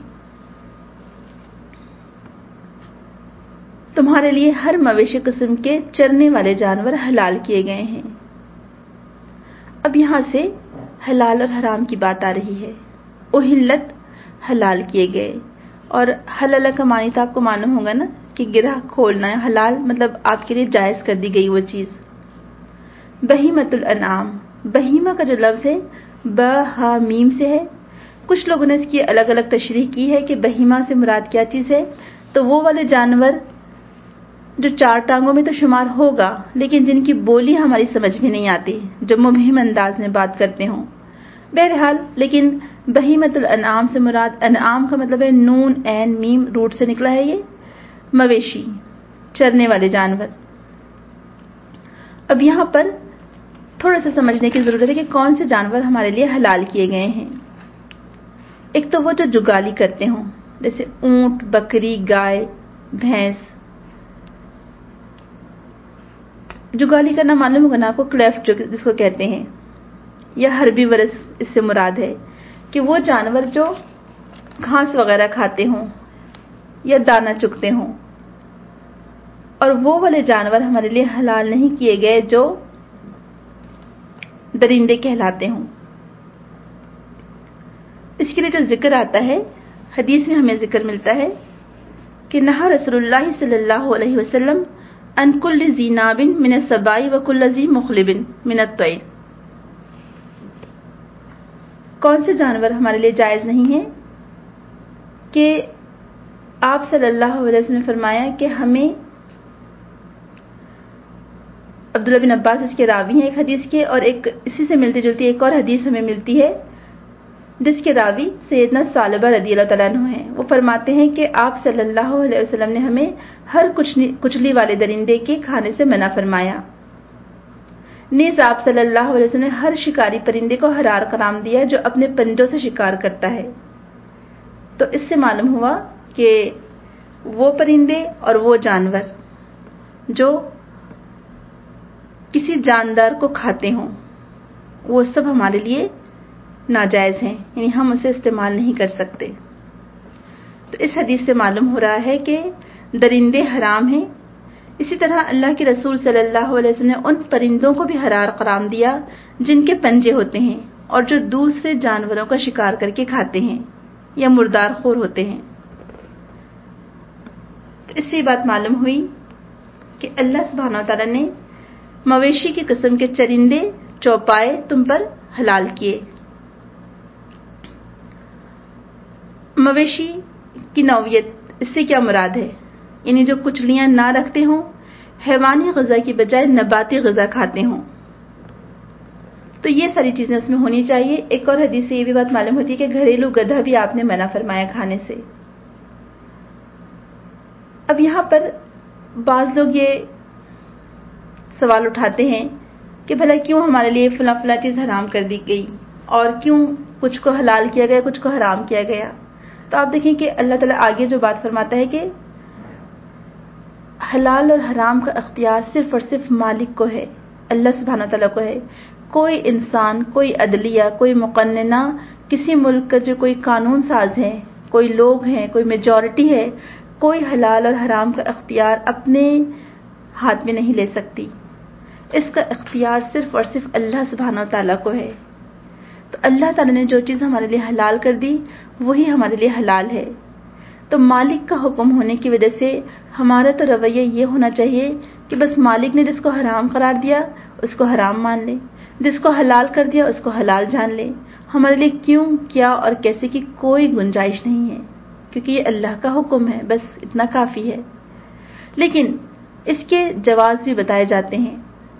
تمہارے لیے ہر مویشی قسم کے چرنے والے جانور حلال کیے گئے ہیں. اب یہاں سے حلال اور حرام کی بات آ رہی ہے. احلت, حلال کیے گئے, اور حلال کا معنی تو آپ کو معلوم ہوگا نا کہ گرہ کھولنا ہے. حلال مطلب آپ کے لیے جائز کر دی گئی وہ چیز. بہیمۃ الانعام, بہیمہ کا جو لفظ ہے ب ہا میم سے ہے. کچھ لوگوں نے اس کی الگ الگ تشریح کی ہے کہ بہیمہ سے مراد کیا چیز ہے. تو وہ والے جانور جو چار ٹانگوں میں تو شمار ہوگا, لیکن جن کی بولی ہماری سمجھ میں نہیں آتی, جو مبہم انداز میں بات کرتے ہوں. بہرحال لیکن بہیمۃ الانعام سے مراد, انعام کا مطلب ہے نون عین میم روٹ سے نکلا ہے, یہ مویشی, چرنے والے جانور. اب یہاں پر تھوڑا سا سمجھنے کی ضرورت ہے کہ کون سے جانور ہمارے لیے حلال کیے گئے ہیں. ایک تو وہ جو جگالی کرتے ہوں, جیسے اونٹ, بکری, گائے, بھینس. جگالی کرنا معلوم ہوگا نا آپ کو, کلیفٹ جس کو کہتے ہیں, یا حربی ورث اس سے مراد ہے کہ وہ جانور جو گھاس وغیرہ کھاتے ہوں یا دانا چگتے ہوں. اور وہ والے جانور ہمارے لیے حلال نہیں کیے گئے جو درندے کہلاتے ہوں. اس کے لیے جو ذکر آتا ہے حدیث میں, ہمیں ذکر ملتا ہے کہ نہا رسول اللہ صلی اللہ علیہ وسلم ان کل ذی ناب من السباع وکل ذی مخلب من الطیر. کون سے جانور ہمارے لیے جائز نہیں ہیں کہ آپ صلی اللہ علیہ وسلم نے فرمایا کہ ہمیں, عبداللہ بن عباس اس کے راوی ہیں ایک حدیث کے, اور ایک اسی سے ملتی جلتی ایک اور حدیث ہمیں ملتی ہے جس کے راوی سیدنا ثعلبہ رضی اللہ تعالیٰ عنہ ہیں. وہ فرماتے ہیں کہ آپ صلی اللہ علیہ وسلم نے ہمیں ہر کچلی والے درندے کے کھانے سے منع فرمایا. نیز آپ صلی اللہ علیہ وسلم نے ہر شکاری پرندے کو حرام قرار دیا جو اپنے پنجوں سے شکار کرتا ہے. تو اس سے معلوم ہوا کہ وہ پرندے اور وہ جانور جو کسی جاندار کو کھاتے ہوں وہ سب ہمارے لیے ناجائز ہیں, یعنی ہم اسے استعمال نہیں کر سکتے. تو اس حدیث سے معلوم ہو رہا ہے کہ درندے حرام ہیں. اسی طرح اللہ کے رسول صلی اللہ علیہ وسلم نے ان پرندوں کو بھی حرام قرار دیا جن کے پنجے ہوتے ہیں اور جو دوسرے جانوروں کا شکار کر کے کھاتے ہیں یا مردار خور ہوتے ہیں. تو اس سے بات معلوم ہوئی کہ اللہ سبحانہ و تعالیٰ نے مویشی کی قسم کے چرندے چوپائے تم پر حلال کیے. مویشی کی نوعیت, اس سے کیا مراد ہے, یعنی جو کچلیاں نہ رکھتے ہوں, حیوانی غذا کی بجائے نباتی غذا کھاتے ہوں. تو یہ ساری چیزیں اس میں ہونی چاہیے. ایک اور حدیث سے یہ بھی بات معلوم ہوتی ہے کہ گھریلو گدھا بھی آپ نے منع فرمایا کھانے سے. اب یہاں پر بعض لوگ یہ سوال اٹھاتے ہیں کہ بھلا کیوں ہمارے لیے فلاں فلاں چیز حرام کر دی گئی اور کیوں کچھ کو حلال کیا گیا کچھ کو حرام کیا گیا. تو آپ دیکھیں کہ اللہ تعالیٰ آگے جو بات فرماتا ہے کہ حلال اور حرام کا اختیار صرف اور صرف مالک کو ہے, اللہ سبحانہ تعالیٰ کو ہے. کوئی انسان, کوئی عدلیہ, کوئی مقننہ, کسی ملک کا جو کوئی قانون ساز ہے, کوئی لوگ ہیں, کوئی میجورٹی ہے, کوئی حلال اور حرام کا اختیار اپنے ہاتھ میں نہیں لے سکتی. اس کا اختیار صرف اور صرف اللہ سبحانہ تعالیٰ کو ہے. تو اللہ تعالیٰ نے جو چیز ہمارے لیے حلال کر دی وہی ہمارے لیے حلال ہے. تو مالک کا حکم ہونے کی وجہ سے ہمارا تو رویہ یہ ہونا چاہیے کہ بس مالک نے جس کو حرام قرار دیا اس کو حرام مان لے, جس کو حلال کر دیا اس کو حلال جان لے. ہمارے لیے کیوں, کیا اور کیسے کی کوئی گنجائش نہیں ہے, کیونکہ یہ اللہ کا حکم ہے, بس اتنا کافی ہے. لیکن اس کے جواز بھی بتائے جاتے ہیں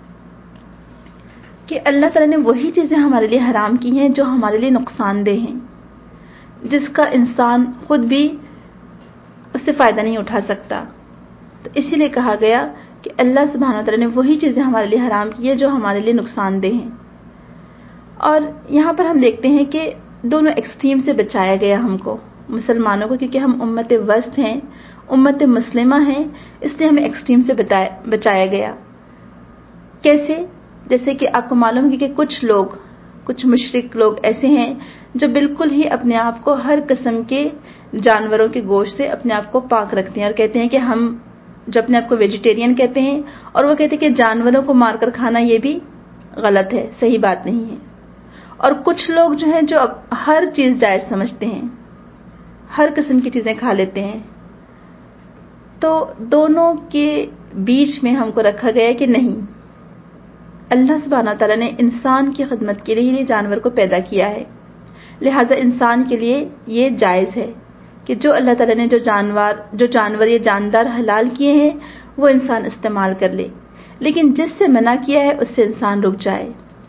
کہ اللہ تعالیٰ نے وہی چیزیں ہمارے لیے حرام کی ہیں جو ہمارے لیے نقصان دہ ہیں, جس کا انسان خود بھی اس سے فائدہ نہیں اٹھا سکتا. تو اسی لیے کہا گیا کہ اللہ سبحانہ تعالیٰ نے وہی چیزیں ہمارے لیے حرام کی ہیں جو ہمارے لیے نقصان دہ ہیں. اور یہاں پر ہم دیکھتے ہیں کہ دونوں ایکسٹریم سے بچایا گیا ہم کو, مسلمانوں کو, کیونکہ ہم امت وسط ہیں, امت مسلمہ ہیں, اس لیے ہمیں ایکسٹریم سے بچایا گیا. کیسے؟ جیسے کہ آپ کو معلوم ہے کہ کچھ لوگ, کچھ مشرک لوگ ایسے ہیں جو بالکل ہی اپنے آپ کو ہر قسم کے جانوروں کے گوشت سے اپنے آپ کو پاک رکھتے ہیں, اور کہتے ہیں کہ ہم, جو اپنے آپ کو ویجیٹیرین کہتے ہیں, اور وہ کہتے ہیں کہ جانوروں کو مار کر کھانا یہ بھی غلط ہے, صحیح بات نہیں ہے. اور کچھ لوگ جو ہیں جو ہر چیز جائز سمجھتے ہیں, ہر قسم کی چیزیں کھا لیتے ہیں. تو دونوں کے بیچ میں ہم کو رکھا گیا کہ نہیں, اللہ سبحانہ تعالیٰ نے انسان کی خدمت کے لیے جانور کو پیدا کیا ہے, لہٰذا انسان کے لیے یہ جائز ہے کہ جو اللہ تعالیٰ نے جو جانور جو جانور یا جاندار حلال کیے ہیں وہ انسان استعمال کر لے, لیکن جس سے منع کیا ہے اس سے انسان رک جائے.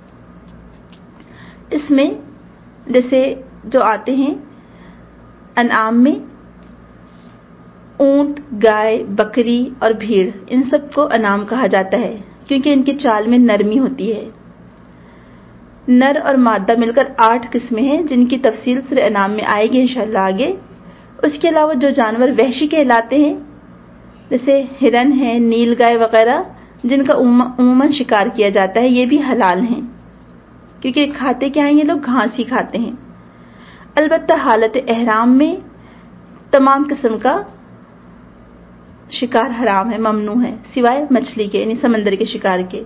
اس میں جیسے جو آتے ہیں انعام میں اونٹ, گائے, بکری اور بھیڑ, ان سب کو انعام کہا جاتا ہے کیونکہ ان کی چال میں نرمی ہوتی ہے. نر اور مادہ مل کر آٹھ قسمیں ہیں جن کی تفصیل سورہ انعام میں آئے گی انشاءاللہ آگے. اس کے علاوہ جو جانور وحشی کہلاتے ہیں جیسے ہرن ہے, نیل گائے وغیرہ, جن کا عموماً شکار کیا جاتا ہے, یہ بھی حلال ہیں کیونکہ کھاتے کیا ہیں, یہ لوگ گھاس ہی کھاتے ہیں. البتہ حالت احرام میں تمام قسم کا شکار حرام ہے, ممنوع ہے, سوائے مچھلی کے یعنی سمندر کے شکار کے.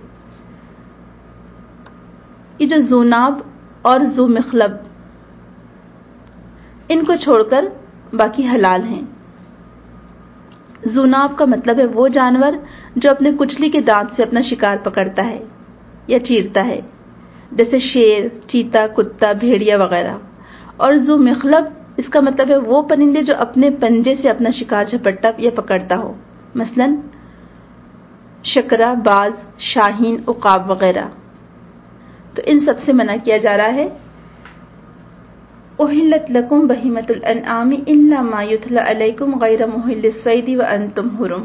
یہ جو ذوناب اور ذو مخلب, ان کو چھوڑ کر باقی حلال ہیں. ذوناب کا مطلب ہے وہ جانور جو اپنے کچلی کے دانت سے اپنا شکار پکڑتا ہے یا چیرتا ہے, جیسے شیر, چیتا, کتا, بھیڑیا وغیرہ. اور ذو مخلب اس کا مطلب ہے وہ پرندے جو اپنے پنجے سے اپنا شکار جھپٹتا یا پکڑتا ہو, مثلا شکرا, باز, شاہین, عقاب وغیرہ. تو ان سب سے منع کیا جا رہا ہے. احلت لکم بہیمۃ الانعام الا ما یتلی علیکم غیر محل الصید وانتم حرم.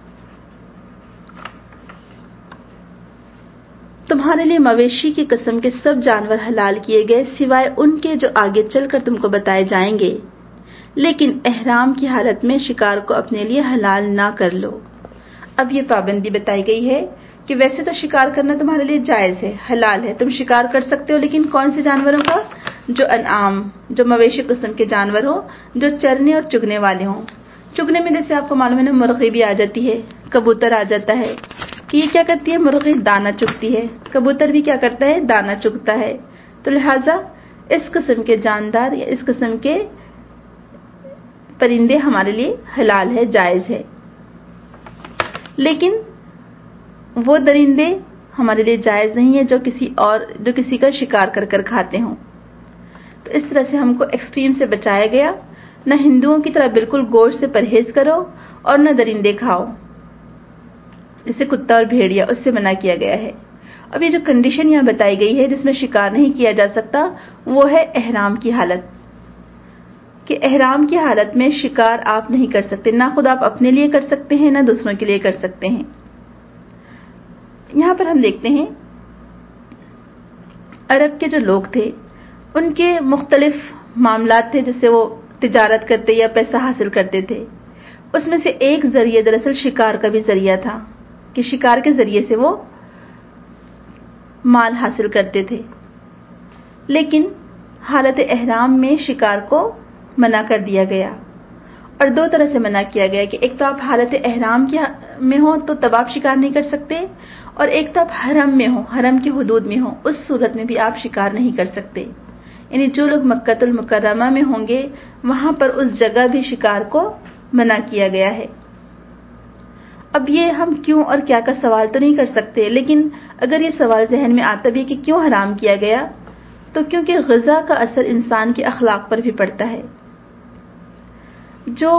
تمہارے لیے مویشی کی قسم کے سب جانور حلال کیے گئے سوائے ان کے جو آگے چل کر تم کو بتائے جائیں گے, لیکن احرام کی حالت میں شکار کو اپنے لیے حلال نہ کر لو. اب یہ پابندی بتائی گئی ہے کہ ویسے تو شکار کرنا تمہارے لیے جائز ہے, حلال ہے, تم شکار کر سکتے ہو, لیکن کون سے جانوروں کا؟ جو انعام, جو مویشی قسم کے جانور ہوں, جو چرنے اور چگنے والے ہوں. چگنے میں جیسے آپ کو معلوم ہے نا, مرغی بھی آ جاتی ہے, کبوتر آ جاتا ہے. کہ یہ کیا کرتی ہے, مرغی دانہ چگتی ہے, کبوتر بھی کیا کرتا ہے, دانہ چگتا ہے. تو لہٰذا اس قسم کے جاندار یا اس قسم کے پرندے ہمارے لیے حلال ہے, جائز ہے. لیکن وہ درندے ہمارے لیے جائز نہیں ہے جو کسی اور جو کسی کا شکار کر کر کھاتے ہوں. تو اس طرح سے ہم کو ایکسٹریم سے بچایا گیا. نہ ہندوؤں کی طرح بالکل گوشت سے پرہیز کرو اور نہ درندے کھاؤ جیسے کتا اور بھیڑیا, اس سے منع کیا گیا ہے. اب یہ جو کنڈیشن یہاں بتائی گئی ہے جس میں شکار نہیں کیا جا سکتا وہ ہے احرام کی حالت، کہ احرام کی حالت میں شکار آپ نہیں کر سکتے، نہ خود آپ اپنے لیے کر سکتے ہیں نہ دوسروں کے لیے کر سکتے ہیں۔ یہاں پر ہم دیکھتے ہیں عرب کے جو لوگ تھے ان کے مختلف معاملات تھے جس سے وہ تجارت کرتے یا پیسہ حاصل کرتے تھے، اس میں سے ایک ذریعہ دراصل شکار کا بھی ذریعہ تھا کہ شکار کے ذریعے سے وہ مال حاصل کرتے تھے، لیکن حالت احرام میں شکار کو منع کر دیا گیا، اور دو طرح سے منع کیا گیا کہ ایک تو آپ حالت احرام کی میں ہو تو تب آپ شکار نہیں کر سکتے، اور ایک تو آپ حرم میں ہو، حرم کی حدود میں ہو، اس صورت میں بھی آپ شکار نہیں کر سکتے۔ یعنی جو لوگ مکہ المکرمہ میں ہوں گے وہاں پر اس جگہ بھی شکار کو منع کیا گیا ہے۔ اب یہ ہم کیوں اور کیا کا سوال تو نہیں کر سکتے، لیکن اگر یہ سوال ذہن میں آتا بھی کہ کیوں حرام کیا گیا، تو کیونکہ غذا کا اثر انسان کے اخلاق پر بھی پڑتا ہے۔ جو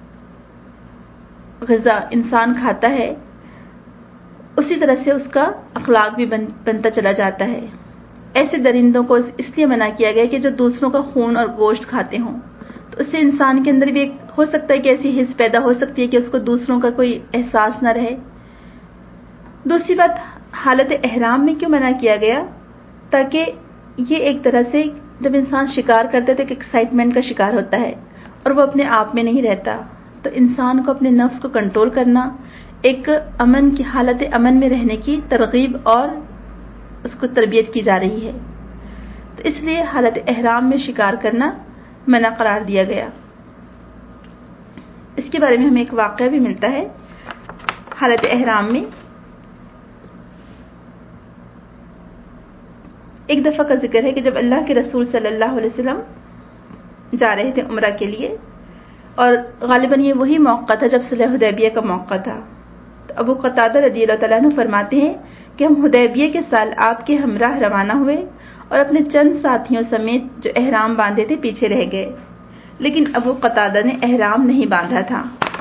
غذا انسان کھاتا ہے اسی طرح سے اس کا اخلاق بھی بن, بنتا چلا جاتا ہے۔ ایسے درندوں کو اس لیے منع کیا گیا کہ جو دوسروں کا خون اور گوشت کھاتے ہوں، تو اس سے انسان کے اندر بھی ایک ہو سکتا ہے کہ ایسی حس پیدا ہو سکتی ہے کہ اس کو دوسروں کا کوئی احساس نہ رہے۔ دوسری بات، حالت احرام میں کیوں منع کیا گیا؟ تاکہ یہ ایک طرح سے جب انسان شکار کرتا ہے تو ایک ایکسائٹمنٹ کا شکار ہوتا ہے اور وہ اپنے آپ میں نہیں رہتا، تو انسان کو اپنے نفس کو کنٹرول کرنا، ایک امن کی حالت امن میں رہنے کی ترغیب اور اس کو تربیت کی جا رہی ہے، تو اس لیے حالت احرام میں شکار کرنا منع قرار دیا گیا۔ اس کے بارے میں ہمیں ایک واقعہ بھی ملتا ہے۔ حالت احرام میں ایک دفعہ کا ذکر ہے کہ جب اللہ کے رسول صلی اللہ علیہ وسلم جا رہے تھے عمرہ کے لیے، اور غالباً یہ وہی موقع تھا جب صلح حدیبیہ کا موقع تھا، تو ابو قتادہ رضی اللہ تعالیٰ عنہ فرماتے ہیں کہ ہم حدیبیہ کے سال آپ کے ہمراہ روانہ ہوئے اور اپنے چند ساتھیوں سمیت جو احرام باندھے تھے پیچھے رہ گئے، لیکن ابو قتادہ نے احرام نہیں باندھا تھا۔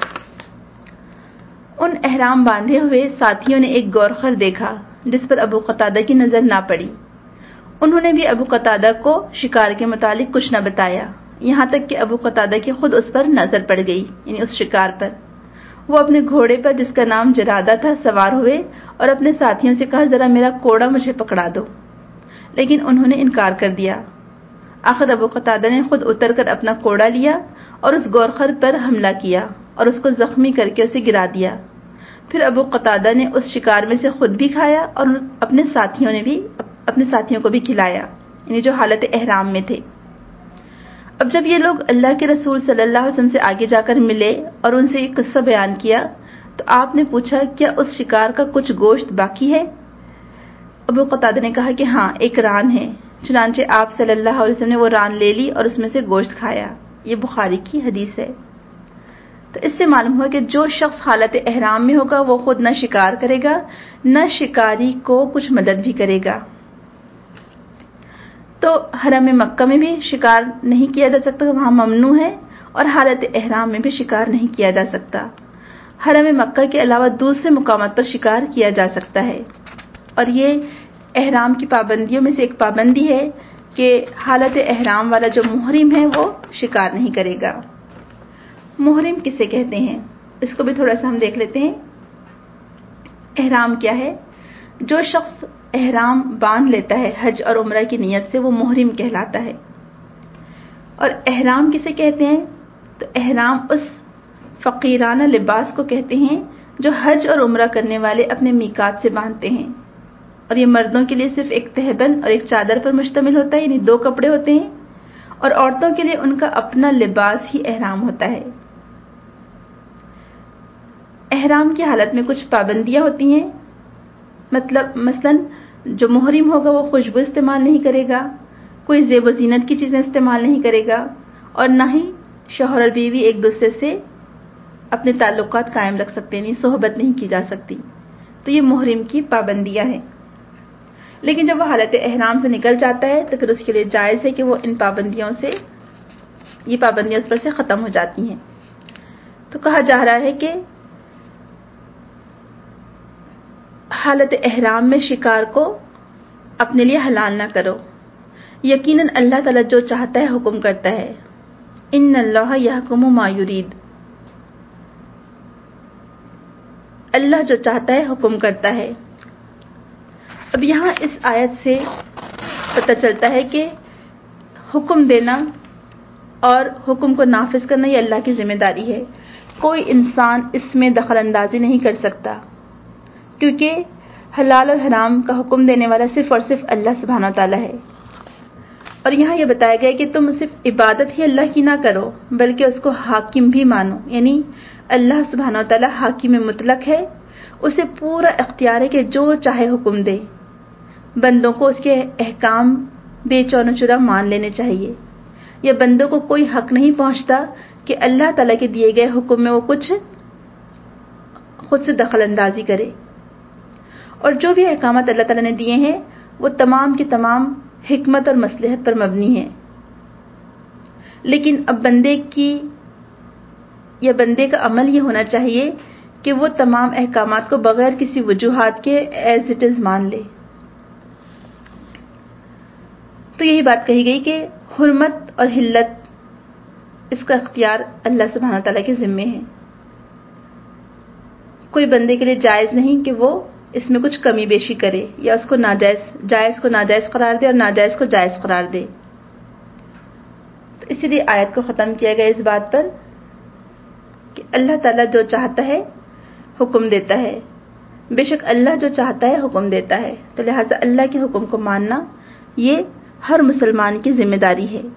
ان احرام باندھے ہوئے ساتھیوں نے ایک گورخر دیکھا جس پر ابو قتادہ کی نظر نہ پڑی۔ انہوں نے بھی ابو قتادہ کو شکار کے متعلق کچھ نہ بتایا، یہاں تک کہ ابو قتادہ کی خود اس پر نظر پڑ گئی، یعنی اس شکار پر۔ وہ اپنے گھوڑے پر جس کا نام جرادہ تھا سوار ہوئے اور اپنے ساتھیوں سے کہا ذرا میرا کوڑا مجھے پکڑا دو، لیکن انہوں نے انکار کر دیا۔ آخر ابو قتادہ نے خود اتر کر اپنا کوڑا لیا اور اس گورخر پر حملہ کیا اور اس کو زخمی کر کے اسے گرا دیا۔ پھر ابو قتادہ نے اس شکار میں سے خود بھی کھایا اور اپنے ساتھیوں نے بھی اپنے ساتھیوں کو بھی کھلایا، یعنی جو حالت احرام میں تھے۔ اب جب یہ لوگ اللہ کے رسول صلی اللہ علیہ وسلم سے آگے جا کر ملے اور ان سے یہ قصہ بیان کیا تو آپ نے پوچھا کیا اس شکار کا کچھ گوشت باقی ہے؟ ابو قتادہ نے کہا کہ ہاں، ایک ران ہے۔ چنانچہ آپ صلی اللہ علیہ وسلم نے وہ ران لے لی اور اس میں سے گوشت کھایا۔ یہ بخاری کی حدیث ہے۔ تو اس سے معلوم ہوا کہ جو شخص حالت احرام میں ہوگا وہ خود نہ شکار کرے گا نہ شکاری کو کچھ مدد بھی کرے گا۔ تو حرم مکہ میں بھی شکار نہیں کیا جا سکتا، وہاں ممنوع ہے، اور حالت احرام میں بھی شکار نہیں کیا جا سکتا۔ حرم مکہ کے علاوہ دوسرے مقامات پر شکار کیا جا سکتا ہے، اور یہ احرام کی پابندیوں میں سے ایک پابندی ہے کہ حالت احرام والا جو محرم ہے وہ شکار نہیں کرے گا۔ محرم کسے کہتے ہیں اس کو بھی تھوڑا سا ہم دیکھ لیتے ہیں۔ احرام کیا ہے؟ جو شخص احرام باندھ لیتا ہے حج اور عمرہ کی نیت سے وہ محرم کہلاتا ہے۔ اور احرام کسے کہتے ہیں؟ تو احرام اس فقیرانہ لباس کو کہتے ہیں جو حج اور عمرہ کرنے والے اپنے میقات سے باندھتے ہیں، اور یہ مردوں کے لیے صرف ایک تہبند اور ایک چادر پر مشتمل ہوتا ہے، یعنی دو کپڑے ہوتے ہیں، اور عورتوں کے لیے ان کا اپنا لباس ہی احرام ہوتا ہے۔ احرام کی حالت میں کچھ پابندیاں ہوتی ہیں، مطلب مثلاً جو محرم ہوگا وہ خوشبو استعمال نہیں کرے گا، کوئی زیب و زینت کی چیزیں استعمال نہیں کرے گا، اور نہ ہی شوہر اور بیوی ایک دوسرے سے اپنے تعلقات قائم رکھ سکتے ہیں، صحبت نہیں کی جا سکتی۔ تو یہ محرم کی پابندیاں ہیں۔ لیکن جب وہ حالت احرام سے نکل جاتا ہے تو پھر اس کے لیے جائز ہے کہ وہ ان پابندیوں سے یہ پابندیاں اس پر سے ختم ہو جاتی ہیں۔ تو کہا جا رہا ہے کہ حالت احرام میں شکار کو اپنے لیے حلال نہ کرو. یقیناً اللہ تعالیٰ جو چاہتا ہے حکم کرتا ہے. ان اللہ یحکم ما یرید. اللہ جو چاہتا ہے حکم کرتا ہے. اب یہاں اس آیت سے پتہ چلتا ہے کہ حکم دینا اور حکم کو نافذ کرنا یہ اللہ کی ذمہ داری ہے. کوئی انسان اس میں دخل اندازی نہیں کر سکتا، کیونکہ حلال اور حرام کا حکم دینے والا صرف اور صرف اللہ سبحانہ تعالیٰ ہے. اور یہاں یہ بتایا گیا کہ تم صرف عبادت ہی اللہ کی نہ کرو بلکہ اس کو حاکم بھی مانو. یعنی اللہ سبحانہ تعالیٰ حاکم مطلق ہے، اسے پورا اختیار ہے کہ جو چاہے حکم دے. بندوں کو اس کے احکام بے چون و چرا مان لینے چاہیے. یا بندوں کو کوئی حق نہیں پہنچتا کہ اللہ تعالیٰ کے دیے گئے حکم میں وہ کچھ خود سے دخل اندازی کرے. اور جو بھی احکامات اللہ تعالیٰ نے دیے ہیں وہ تمام کے تمام حکمت اور مصلحت پر مبنی ہیں. لیکن اب بندے کی یا بندے کا عمل یہ ہونا چاہیے کہ وہ تمام احکامات کو بغیر کسی وجوہات کے ایز اٹ از مان لے. تو یہی بات کہی گئی کہ حرمت اور حلت اس کا اختیار اللہ سبحانہ تعالیٰ کے ذمے ہے. کوئی بندے کے لیے جائز نہیں کہ وہ اس میں کچھ کمی بیشی کرے یا اس کو ناجائز جائز کو ناجائز قرار دے اور ناجائز کو جائز قرار دے. تو اسی لیے آیت کو ختم کیا گیا اس بات پر کہ اللہ تعالیٰ جو چاہتا ہے حکم دیتا ہے. بے شک اللہ جو چاہتا ہے حکم دیتا ہے، تو لہٰذا اللہ کے حکم کو ماننا یہ ہر مسلمان کی ذمہ داری ہے.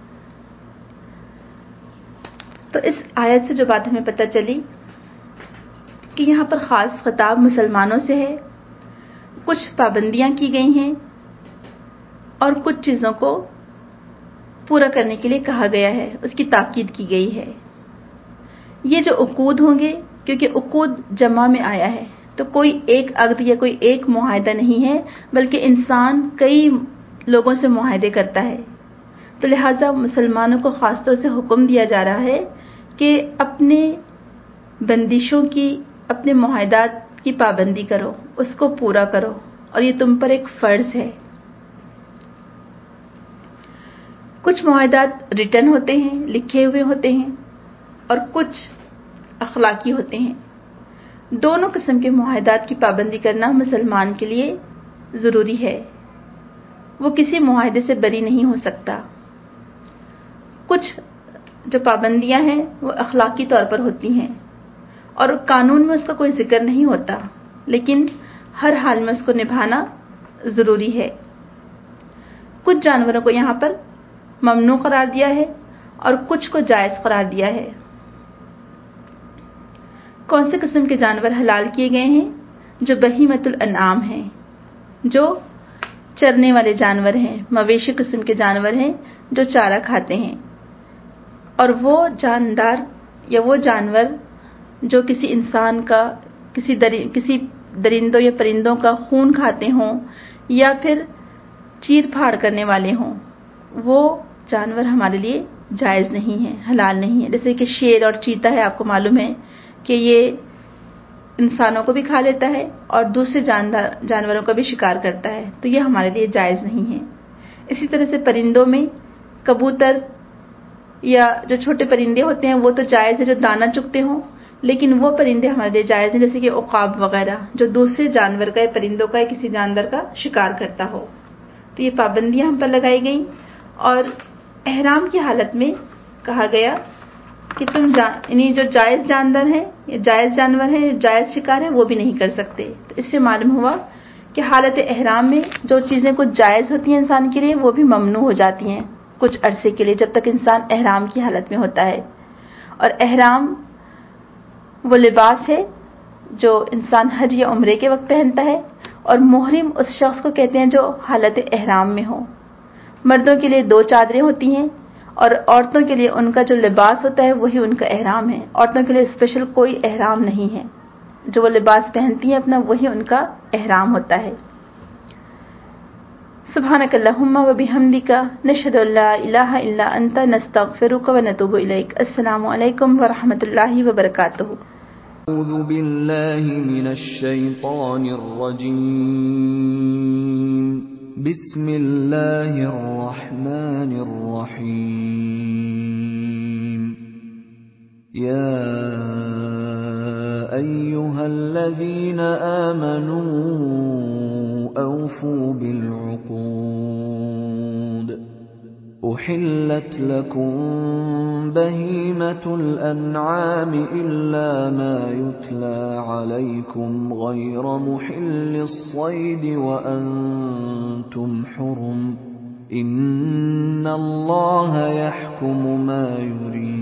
تو اس آیت سے جو بات ہمیں پتہ چلی کہ یہاں پر خاص خطاب مسلمانوں سے ہے. کچھ پابندیاں کی گئی ہیں اور کچھ چیزوں کو پورا کرنے کے لیے کہا گیا ہے، اس کی تاکید کی گئی ہے. یہ جو عقود ہوں گے، کیونکہ عقود جمع میں آیا ہے تو کوئی ایک عقد یا کوئی ایک معاہدہ نہیں ہے بلکہ انسان کئی لوگوں سے معاہدے کرتا ہے. تو لہٰذا مسلمانوں کو خاص طور سے حکم دیا جا رہا ہے کہ اپنے بندشوں کی، اپنے معاہدات کی پابندی کرو، اس کو پورا کرو، اور یہ تم پر ایک فرض ہے. کچھ معاہدات ریٹن ہوتے ہیں، لکھے ہوئے ہوتے ہیں، اور کچھ اخلاقی ہوتے ہیں. دونوں قسم کے معاہدات کی پابندی کرنا مسلمان کے لیے ضروری ہے. وہ کسی معاہدے سے بری نہیں ہو سکتا. کچھ جو پابندیاں ہیں وہ اخلاقی طور پر ہوتی ہیں اور قانون میں اس کا کوئی ذکر نہیں ہوتا، لیکن ہر حال میں اس کو نبھانا ضروری ہے. کچھ جانوروں کو یہاں پر ممنوع قرار دیا ہے اور کچھ کو جائز قرار دیا ہے. کون سے قسم کے جانور حلال کیے گئے ہیں؟ جو بہیمۃ الانعام ہیں، جو چرنے والے جانور ہیں، مویشی قسم کے جانور ہیں جو چارہ کھاتے ہیں. اور وہ جاندار یا وہ جانور جو کسی انسان کا، کسی در کسی درندوں یا پرندوں کا خون کھاتے ہوں یا پھر چیر پھاڑ کرنے والے ہوں، وہ جانور ہمارے لیے جائز نہیں ہے، حلال نہیں ہے. جیسے کہ شیر اور چیتا ہے، آپ کو معلوم ہے کہ یہ انسانوں کو بھی کھا لیتا ہے اور دوسرے جاندار جانوروں کا بھی شکار کرتا ہے، تو یہ ہمارے لیے جائز نہیں ہے. اسی طرح سے پرندوں میں کبوتر یا جو چھوٹے پرندے ہوتے ہیں وہ تو جائز ہے جو دانہ چگتے ہوں، لیکن وہ پرندے ہمارے لیے جائز ہیں جیسے کہ عقاب وغیرہ جو دوسرے جانور کا یا پرندوں کا یا کسی جاندار کا شکار کرتا ہو. تو یہ پابندیاں ہم پر لگائی گئیں. اور احرام کی حالت میں کہا گیا کہ تم یعنی جو جائز جاندار ہیں یا جائز جانور ہیں، جائز شکار ہیں، وہ بھی نہیں کر سکتے. تو اس سے معلوم ہوا کہ حالت احرام میں جو چیزیں کچھ جائز ہوتی ہیں انسان کے لیے وہ بھی ممنوع ہو جاتی ہیں کچھ عرصے کے لیے، جب تک انسان احرام کی حالت میں ہوتا ہے. اور احرام وہ لباس ہے جو انسان حج یا عمرے کے وقت پہنتا ہے، اور محرم اس شخص کو کہتے ہیں جو حالت احرام میں ہو. مردوں کے لیے دو چادریں ہوتی ہیں اور عورتوں کے لیے ان کا جو لباس ہوتا ہے وہی ان کا احرام ہے. عورتوں کے لیے اسپیشل کوئی احرام نہیں ہے، جو وہ لباس پہنتی ہیں اپنا وہی ان کا احرام ہوتا ہے. سبحانک اللہم و بحمدک نشہد ان لا الہ الا انت نستغفرک و نتوب الیک. السلام علیکم ورحمۃ اللہ وبرکاتہ. أعوذ بالله من الشيطان الرجيم. بسم الله الرحمن الرحيم. يا أيها الذين آمنوا أوفوا بالعقود. أحلت لكم بهيمة الأنعام إلا ما يتلى عليكم غير محل الصيد وأنتم حرم. إن الله يحكم ما يريد.